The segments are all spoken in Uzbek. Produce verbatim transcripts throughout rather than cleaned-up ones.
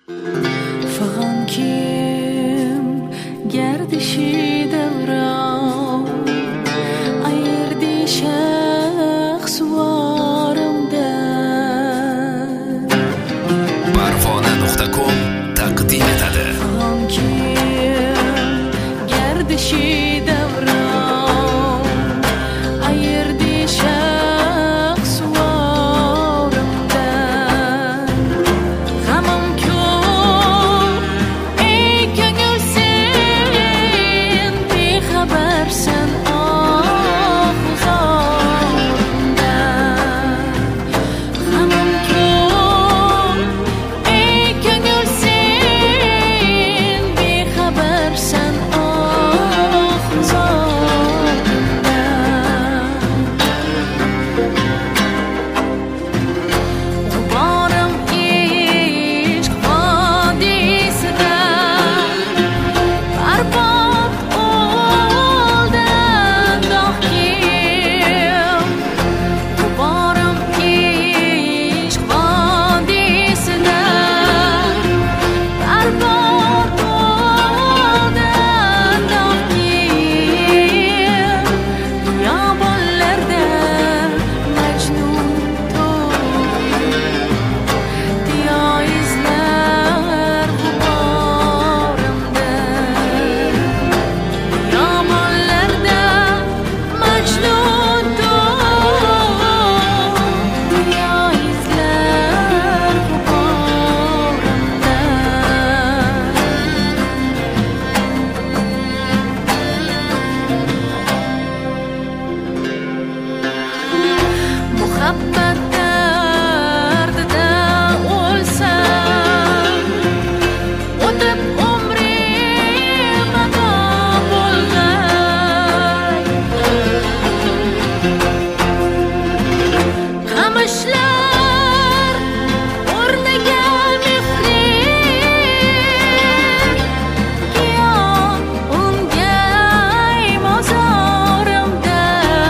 فغان kim گردشی دوران ayırdı şahsuvarımdan Parvona nokta com taqdim etadi. Fag'on kim gardishí davron ayirdi shahsuvarimdan g'amim ko'p ey ko'ngil sen bexabarsan oh zorimdan g'amim ko'p ey ko'ngil sen bexabarsan oh zorimdan g'uborim ishq vodiysidan barbod o'ldan dohkim g'uborim ishq vodiysidan barbod o'ldan dohkim yomg'irlarda majnun diyo izlar g'uborimda yomg'irlarda majnun diyo izlar g'uborimda muhabbat dardida o'lsam o'tib umrim ado bo'lg'ay qamishlar o'rniga mehri giyoh ungay mozorimda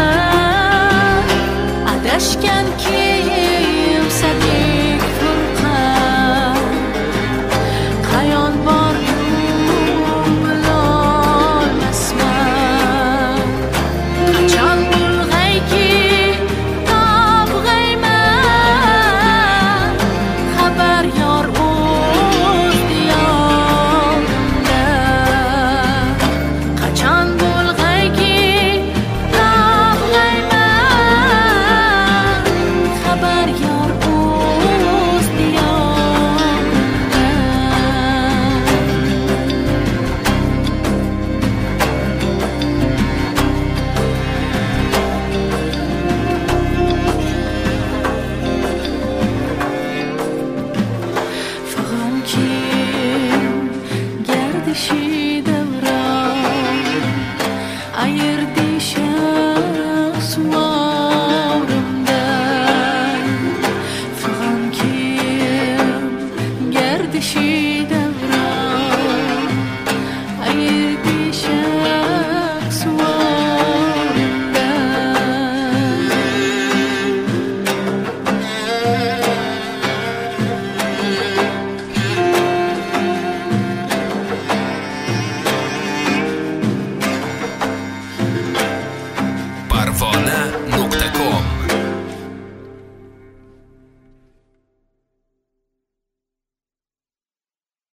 adashgan kimsadek furqat qayon borgum bilolmasman qachon bulg'ayki tobg'ayman xabar yor o'z diyorimda qachon bulg'ayki tobg'ayman xabar yor o'z diyorimda Fag'on kim gardishí davron ayirdi shahsuvarimdan Fag'on kim gardishí